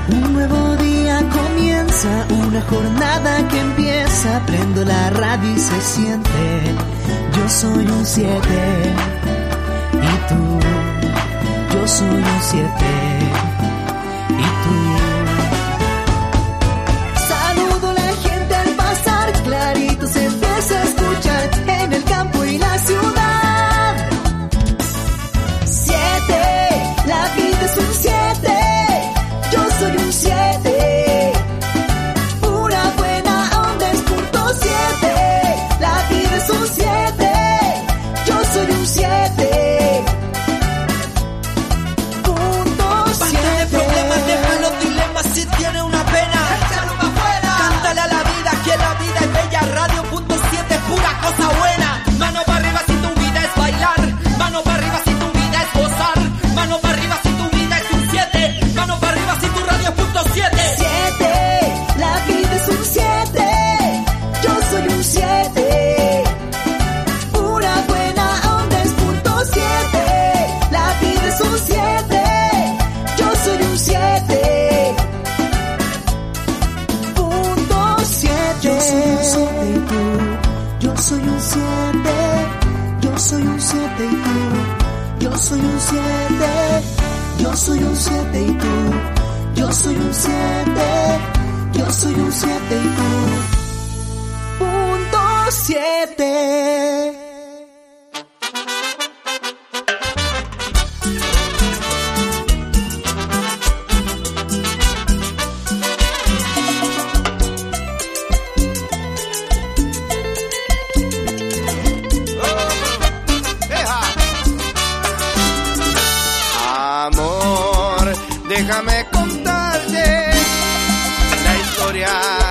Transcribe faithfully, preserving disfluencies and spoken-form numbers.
Un nuevo día comienza, una jornada que empieza. Prendo la radio y se siente. Yo soy un siete. Y tú, yo soy un siete. Y tú. Saludo a la gente al pasar, clarito se empieza a escuchar en el campo y la ciudad. Siete, la vida es un siete. Yo soy un siete. Pura buena onda es punto siete. La vida es un siete. Yo soy un siete. Punto siete. Basta de problemas, de malos dilemas. Si tiene una pena, échalo pa' afuera. Cántale a la vida que la vida es bella. Radio punto siete, pura cosa buena. Mano para arriba si tu vida es bailar. Mano para arriba si tu vida es gozar. Mano para arriba si tu vida es un siete. Mano para arriba si tu radio es punto siete. Siete, la vida es un siete. Yo soy un siete. Pura buena onda es punto siete. La vida es un siete. Yo soy un siete. Punto siete. Yo soy un siete y tú. Yo soy un siete. Yo soy un siete y tú. Yo soy un siete. Yo soy un siete y tú. Yo soy un siete. Yo soy un siete y tú. Punto siete. Amor, déjame contarte la historia